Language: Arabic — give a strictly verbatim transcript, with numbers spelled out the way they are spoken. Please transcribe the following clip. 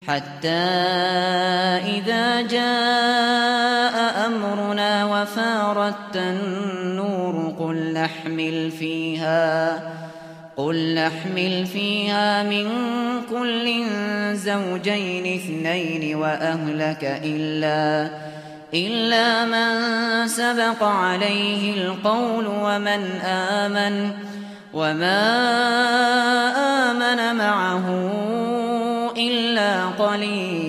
حتى إذا جاء أمرنا وفارت النور قل نحمل فيها قل نحمل فيها من كل زوجين اثنين وأهلك إلا إلا من سبق عليه القول ومن آمن وما آمن معه إلا قليل